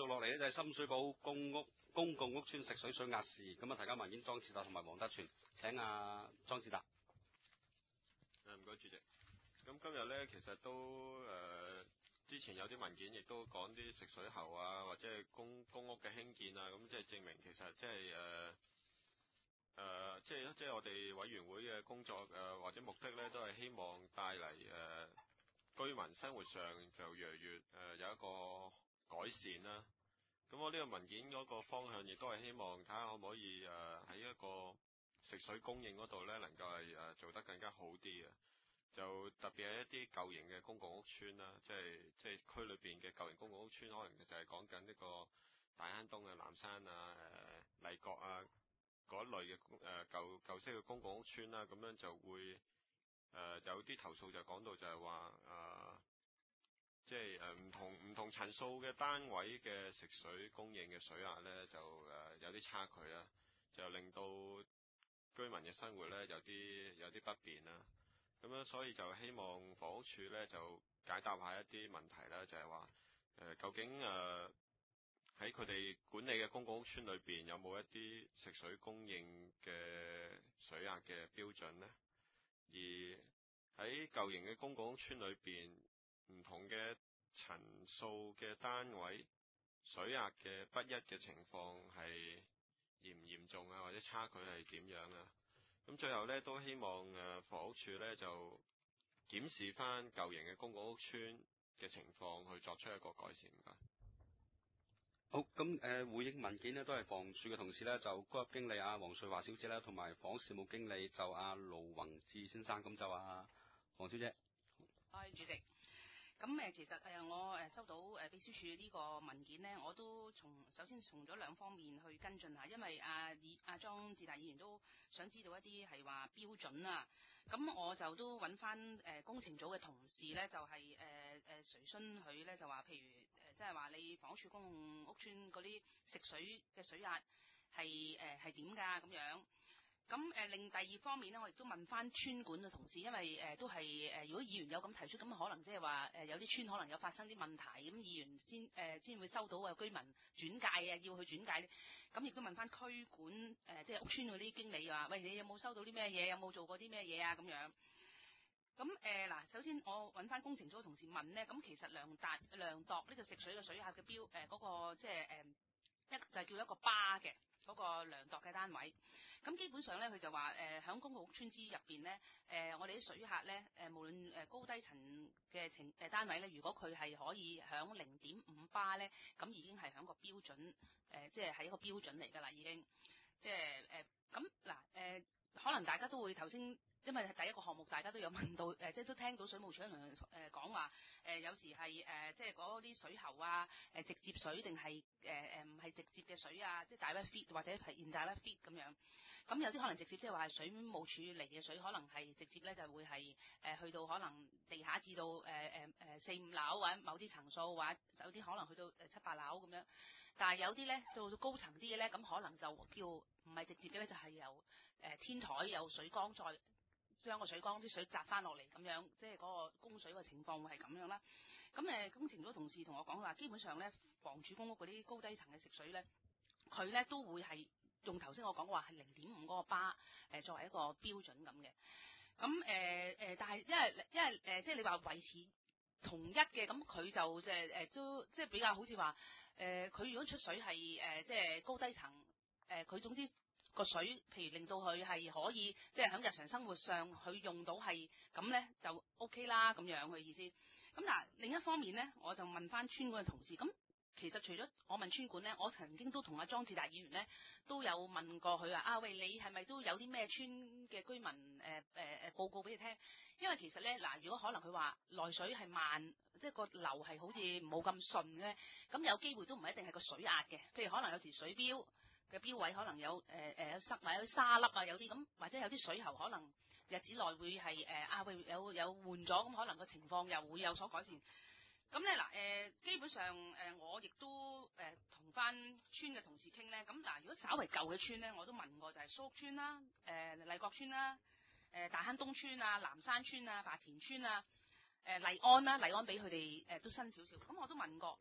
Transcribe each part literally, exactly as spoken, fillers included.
落嚟咧就係深水埗公屋公共屋邨食水水壓事，咁啊，提交文件莊志達同埋黃德全，請阿莊志達。 誒，唔該主席。咁今日咧，其實都誒、呃、之前有啲文件亦都講啲食水喉啊，或者係公公屋嘅興建啊，咁即係證明其實即係誒誒，即係即係我哋委員會嘅工作誒、呃，或者目的咧，都係希望帶嚟誒、呃、居民生活上就越嚟越誒、呃、有一個改善啦。咁我呢個文件嗰個方向亦都係希望睇下可唔可以誒喺、呃、一個食水供應嗰度咧，能夠係誒做得更加好啲嘅。就特別係一啲舊型嘅公共屋邨啦，即係即係區裏邊嘅舊型公共屋邨，可能就係講緊呢個大坑東啊、南山啊、誒麗閣啊嗰一類嘅誒、呃、舊舊式嘅公共屋邨啦，咁樣就會誒、呃、有啲投訴就講到就係話誒，即係誒唔同唔同層數嘅單位嘅食水供應嘅水壓咧，就誒、呃、有啲差距啦，就令到居民嘅生活咧有啲有啲不便啦。咁樣所以就希望房屋署咧就解答一下一啲問題啦，就係話誒究竟誒喺佢哋管理嘅公共屋邨裏邊有冇一啲食水供應嘅水壓嘅標準呢？而喺舊型嘅公共屋邨裏邊，唔同嘅層數嘅單位水壓嘅不一嘅情況係嚴唔嚴重啊，或者差距係點樣啊？咁最後咧，都希望誒房屋署咧就檢視翻舊型嘅公共屋邨嘅情況，去作出一個改善㗎。 好，咁誒、呃、回應文件呢，都係房署嘅同事咧，就高級經理阿黃瑞華小姐啦，同埋房屋事務經理就阿盧宏志先生，咁就阿黃小姐。 係主席。咁誒其實誒我誒收到誒秘書處呢個文件呢，我都從首先從咗兩方面去跟進下，因為阿議阿莊志達議員都想知道一啲係話標準啊。咁我就都揾翻誒工程組嘅同事呢，就係誒誒垂詢佢呢，就話譬如誒即係話你房屋署公共屋邨嗰啲食水嘅水壓係誒係點㗎咁樣。咁誒另第二方面咧，我亦都問翻村管嘅同事，因為誒、呃、都係誒、呃，如果議員有咁提出，咁可能即係話誒有啲村可能有發生啲問題，咁議員先誒先會收到啊居民轉介啊，要去轉介咧。咁亦都問翻區管誒、呃，即係屋村嗰啲經理話，喂，你有冇收到啲咩嘢？有冇做過啲咩嘢啊？咁樣。咁誒嗱，首先我揾翻工程組嘅同事問咧，咁其實量達量度呢個食水嘅水壓嘅標誒嗰、呃那個即係誒一就係叫一個巴嘅。嗰個量度嘅單位，咁基本上咧，佢就話誒喺公共屋邨之入邊咧，誒、呃、我哋啲水客咧，誒、呃、無論誒高低層嘅情誒單位咧，如果佢係可以響零點五巴咧，咁已經係響個標準，誒、呃、即係係一個標準嚟㗎啦，已經，即係誒咁嗱誒，可能大家都會頭先。因為第一個項目大家都有問到，誒、呃、即係都聽到水務署同誒講話，誒、呃、有時係誒、呃、即係嗰啲水喉啊，誒、呃、直接水定係誒誒唔係直接嘅水啊，即係 direct feed 或者係 indirect feed 咁樣。咁有啲可能直接即係話係水務署嚟嘅水，可能係直接咧就會係誒、呃、去到可能地下至到誒誒誒四五樓或者某啲層數，或者有啲可能去到誒七八樓咁樣。但係有啲咧到高層啲嘅咧，咁可能就叫唔係直接嘅咧，就係、是、由誒、呃、天台有水缸再。將個水缸啲水閘翻落嚟咁樣，即係嗰個供水嘅情況會係咁樣啦。咁誒工程組同事同我講話，基本上咧房署公屋嗰啲高低層嘅食水咧，佢咧都會係用頭先我講話係零點五嗰個巴誒、呃、作為一個標準咁嘅。咁誒誒，但係因為因為誒、呃、即係你話維持同一嘅，咁佢就即係誒都即係比較好似話誒，佢、呃、如果出水係誒、呃、即係高低層誒，佢、呃、總之。個水，譬如令到佢係可以，即係喺日常生活上佢用到係咁咧，就 OK 啦咁樣嘅意思。咁嗱，另一方面咧，我就問翻村管嘅同事，咁其實除咗我問村管咧，我曾經都同阿莊志達議員咧都有問過佢話啊，喂，你係咪都有啲咩村嘅居民誒誒誒報告俾你聽？因為其實咧嗱，如果可能佢話內水係慢，即係個流係好似冇咁順咧，咁有機會都唔係一定係個水壓嘅，譬如可能有時水標。嘅標位可能有誒誒、呃、有塞或者有沙粒啊，有啲咁，或者有啲水喉可能日子內會係誒啊會有有換咗，咁可能個情況又會有所改善。咁咧嗱誒，基本上誒、呃、我亦都誒同翻村嘅同事傾咧。咁嗱，如果稍為舊嘅村咧，我都問過就係蘇屋村啦、誒麗閣村啦、誒、呃、大坑東村啊、南山村啊、白田村啊、誒、呃、麗安啦，麗安比佢哋誒都新少少。咁我都問過。咁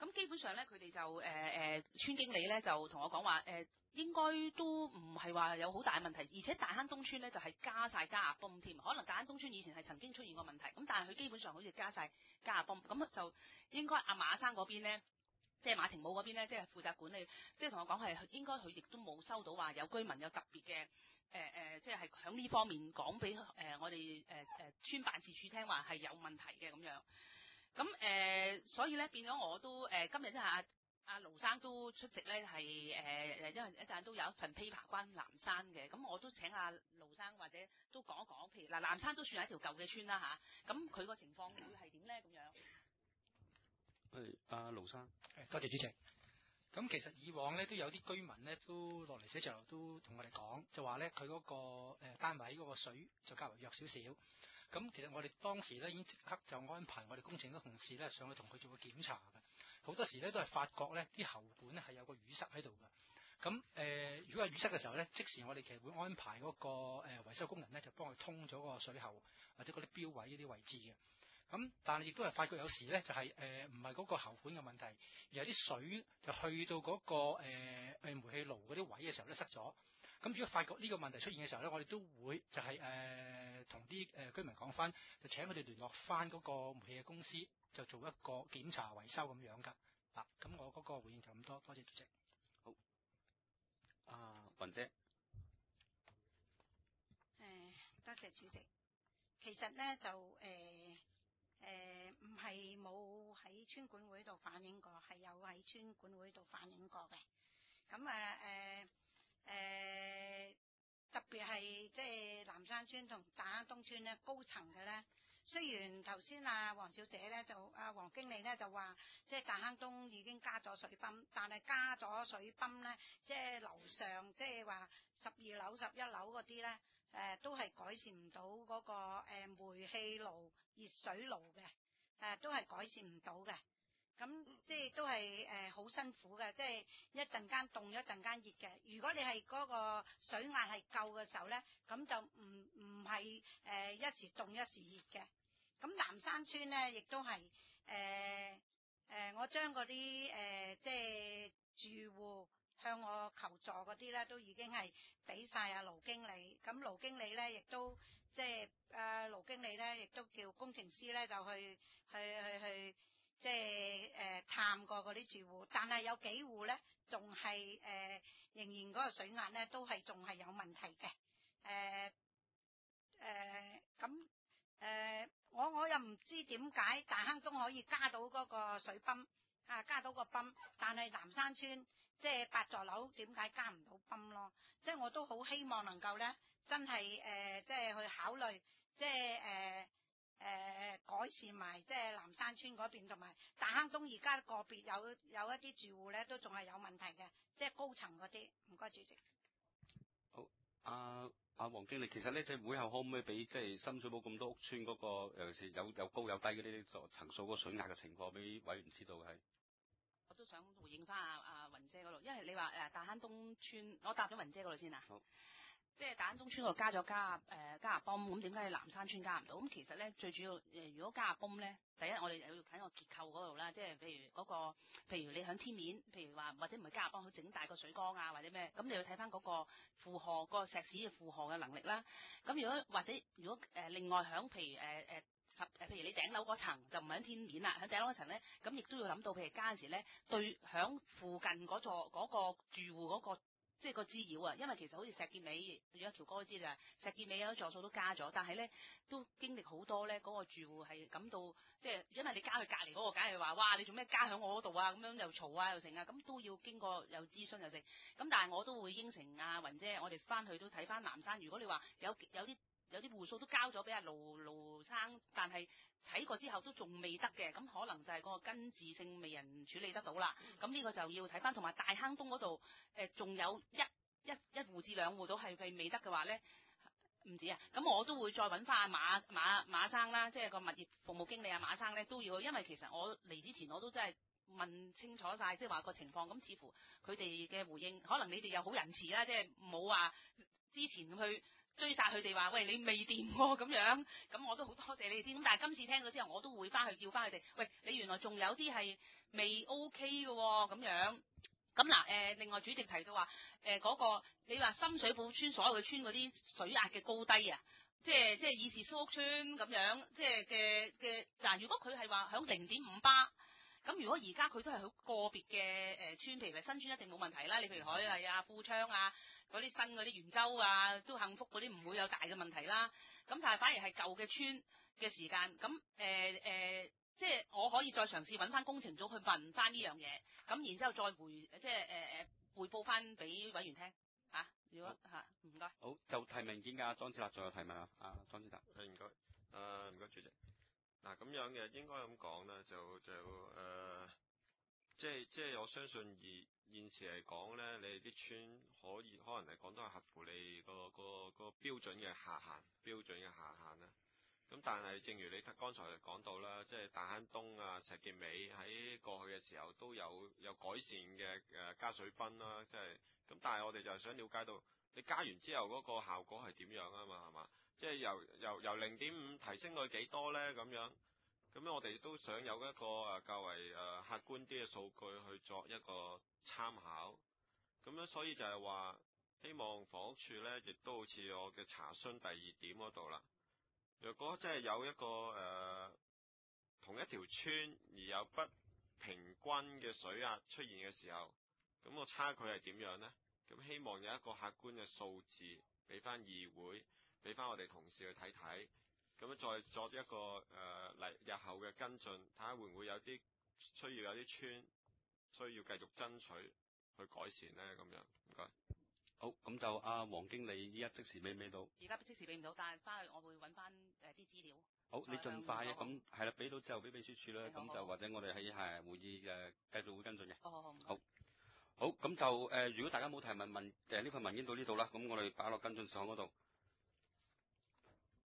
咁基本上咧，佢哋就誒誒、呃、村經理咧就同我講話誒，應該都唔係話有好大問題，而且大坑東村咧就係、是、加晒加壓泵添，可能大坑東村以前係曾經出現過問題，咁但係佢基本上好似加晒加壓泵，咁就應該阿馬生嗰邊咧。即係馬庭武嗰邊咧，即係負責管理，即係同我講係應該佢亦都冇收到話有居民有特別嘅誒誒，即係係響呢方面講俾誒我哋誒誒村辦事處聽話係有問題嘅咁樣。咁誒、呃，所以咧變咗我都誒、呃、今日即係阿阿盧生都出席咧，係誒誒，因為一陣都有一份 paper 關南山嘅，咁我都請阿盧生或者都講一講，譬如嗱南山都算係一條舊嘅村啦吓，咁佢個情況會係點咧咁樣？ 係阿盧生， 誒多謝主席。咁其實以往咧都有啲居民咧都落嚟寫字樓都同我哋講，就話咧佢嗰個誒單位嗰個水就較為弱少少。咁其實我哋當時咧已經即刻就安排我哋工程嘅同事咧上去同佢做個檢查嘅。好多時咧都係發覺咧啲喉管咧係有個淤塞喺度嘅。咁誒、呃，如果係淤塞嘅時候咧，即時我哋其實會安排嗰、那個誒、呃、維修工人咧就幫佢通咗個水喉或者嗰啲標位呢啲位置嘅。咁但係亦都係發覺有時咧就係誒唔係嗰個喉管嘅問題，而係啲水就去到嗰、那個誒誒、呃、煤氣爐嗰啲位嘅時候咧塞咗。咁如果發覺呢個問題出現嘅時候咧，我哋都會就係誒同啲誒居民講翻，就請佢哋聯絡翻嗰個煤氣嘅公司，就做一個檢查維修咁樣㗎。嗱、啊，咁我嗰個回應就咁多，多謝主席。 好，阿雲姐。 誒，多謝主席。其實咧就誒誒唔係冇喺村管會度反映過，係有喺村管會度反映過嘅。咁啊誒誒，特別係即係南山村同大坑東村咧高層嘅咧，雖然頭先阿黃小姐咧就阿黃經理咧就話，即係大坑東已經加咗水泵，但係加咗水泵咧，即係樓上即係話十二樓、十一樓嗰啲咧，誒、呃、都係改善唔到嗰個誒、呃、煤氣爐、熱水爐嘅，誒、呃、都係改善唔到嘅。咁即係都係誒好辛苦嘅，即係一陣間凍一陣間熱嘅。如果你係嗰個水壓係夠嘅時候咧，咁就唔唔係誒一時凍一時熱嘅。咁南山村咧亦都係誒誒，我將嗰啲誒即係住戶向我求助嗰啲咧，都已經係俾晒阿盧經理。咁盧經理咧亦都即係阿盧經理咧亦都叫工程師咧就去去去去。去即係誒、呃、探過嗰啲住戶，但係有幾戶咧，仲係誒仍然嗰個水壓咧都係仲係有問題嘅。誒誒咁誒，我我又唔知點解大坑東可以加到嗰個水泵啊，加到個泵，但係南山村即係八座樓點解加唔到泵咯？即係我都好希望能夠咧，真係誒、呃、即係去考慮，即係誒。呃誒、呃，改善埋即係南山村嗰邊，同埋大坑東而家個別有有一啲住戶咧，都仲係有問題嘅，即係高層嗰啲。唔該，主席。 好，阿阿黃經理，其實呢，即係會後可唔可以俾即係深水埗咁多屋村嗰、那個，尤其是有有高有低嗰啲層數嗰個水壓嘅情況，俾委員知道嘅係？ 我都想回應翻阿阿雲姐嗰度，因為你話誒大坑東村，我答咗雲姐嗰度先啊。好。即係大坑東村嗰度加咗加誒、呃、加壓泵，咁點解你南山村加唔到？咁其實咧最主要誒、呃，如果加壓泵咧，第一我哋又要睇個結構嗰度啦，即係譬如嗰、那個，譬如你響天面，譬如話或者唔係加壓泵，去整大個水缸啊，或者咩，咁你要睇翻嗰個負荷、嗰個石屎嘅負荷嘅能力啦。咁如果或者如果誒、呃、另外響譬如誒誒十誒，譬如你頂樓嗰層就唔係響天面啦，響頂樓嗰層咧，咁亦都要諗到，譬如加陣時咧，對響附近嗰座嗰、那個住戶嗰、那個。即係個滋擾啊，因為其實好似石硤尾，如果條哥都知就係石硤尾有啲座數都加咗，但係咧都經歷好多咧，嗰、那個住戶係感到即係，因為你加去隔離嗰個，梗係話哇，你做咩加喺我嗰度啊？咁樣又嘈啊又成啊，咁都要經過有諮詢又成。咁但係我都會應承阿雲姐，我哋翻去都睇翻南山。如果你話有有啲有啲戶數都交咗俾阿盧盧生，但係睇過之後都仲未得嘅，咁可能就係嗰個根治性未人處理得到啦。咁呢個就要睇翻，同埋大坑東嗰度誒仲有一一一戶至兩戶都係未未得嘅話咧，唔止啊。咁我都會再揾翻阿馬馬馬生啦，即係個物業服務經理阿馬生咧都要，因為其實我嚟之前我都真係問清楚晒，即係話個情況。咁似乎佢哋嘅回應，可能你哋又好仁慈啦，即係冇話之前去追殺佢哋話，喂，你未掂喎咁樣，咁我都好多謝你哋先。咁但係今次聽咗之後，我都會翻去叫翻佢哋，喂，你原來仲有啲係未 OK 嘅喎咁樣。咁嗱誒，另外主席提到話誒嗰個，你話深水埗村所有嘅村嗰啲水壓嘅高低啊，即係即係以是蘇屋村咁樣，即係嘅嘅嗱，如果佢係話響零點五巴。咁如果而家佢都係好個別嘅誒村，譬如新村一定冇問題啦。你譬如海麗啊、富昌啊嗰啲新嗰啲元州啊，都幸福嗰啲唔會有大嘅問題啦。咁但係反而係舊嘅村嘅時間，咁誒誒，即係我可以再嘗試揾翻工程組去問翻呢樣嘢，咁然之後再回即係誒誒匯報翻俾委員聽嚇、啊。如果嚇唔該。 好，就提名見㗎，莊子立仲有提問啊，啊莊子立。 係唔該，誒唔該主席。嗱咁樣嘅應該咁講啦，就就誒、呃，即係即係我相信而現時嚟講咧，你哋啲村可以可能嚟講都係合乎你個個個標準嘅下限，標準嘅下限啦。咁但係正如你剛才講到啦，即係大坑東啊、石硤尾喺過去嘅時候都有有改善嘅誒加水泵啦，即係咁。但係我哋就係想了解到你加完之後嗰個效果係點樣啊嘛，係嘛？即係由由由零點五提升到幾多咧？咁樣咁樣我哋都想有一個誒較為誒客觀啲嘅數據去作一個參考。咁樣所以就係話希望房屋處咧，亦都好似我嘅查詢第二點嗰度啦。若果真係有一個誒、呃、同一條村而有不平均嘅水壓出現嘅時候，咁個差距係點樣呢？咁希望有一個客觀嘅數字俾翻議會，俾翻我哋同事去睇睇，咁樣再作一個誒嚟、呃、日後嘅跟進，睇下會唔會有啲需要有啲村需要繼續爭取去改善呢？咁樣唔該。 好，咁就阿黃經理依家即時俾唔俾到？ 而家即時俾唔到，但係翻去我會揾翻誒啲資料。 好，你盡快啊！咁係啦，俾到之後俾秘書處啦，咁就好好或者我哋喺係會議誒繼續會跟進嘅。 好好好。 好，好，咁就誒、呃，如果大家冇提問問誒呢份文件到呢度啦，咁我哋擺落跟進事項嗰度。